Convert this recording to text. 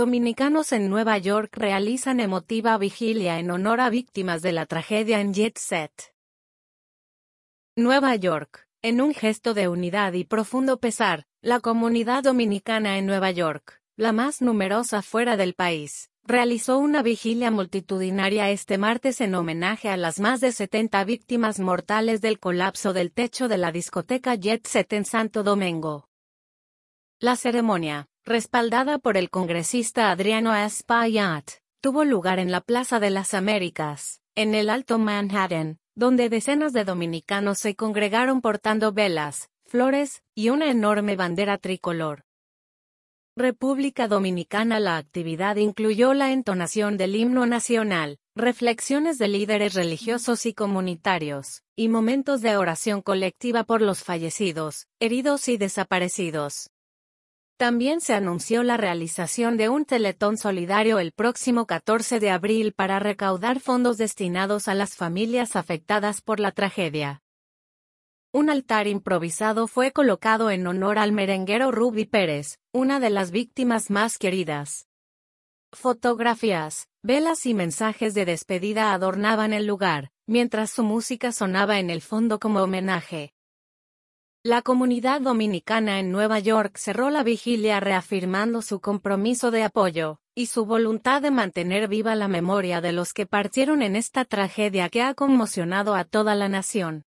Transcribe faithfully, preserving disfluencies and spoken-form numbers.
Dominicanos en Nueva York realizan emotiva vigilia en honor a víctimas de la tragedia en Jet Set. Nueva York. En un gesto de unidad y profundo pesar, la comunidad dominicana en Nueva York, la más numerosa fuera del país, realizó una vigilia multitudinaria este martes en homenaje a las más de setenta víctimas mortales del colapso del techo de la discoteca Jet Set en Santo Domingo. La ceremonia, respaldada por el congresista Adriano Espaillat, tuvo lugar en la Plaza de las Américas, en el Alto Manhattan, donde decenas de dominicanos se congregaron portando velas, flores, y una enorme bandera tricolor. República Dominicana. La actividad incluyó la entonación del himno nacional, reflexiones de líderes religiosos y comunitarios, y momentos de oración colectiva por los fallecidos, heridos y desaparecidos. También se anunció la realización de un teletón solidario el próximo catorce de abril para recaudar fondos destinados a las familias afectadas por la tragedia. Un altar improvisado fue colocado en honor al merenguero Ruby Pérez, una de las víctimas más queridas. Fotografías, velas y mensajes de despedida adornaban el lugar, mientras su música sonaba en el fondo como homenaje. La comunidad dominicana en Nueva York cerró la vigilia reafirmando su compromiso de apoyo, y su voluntad de mantener viva la memoria de los que partieron en esta tragedia que ha conmocionado a toda la nación.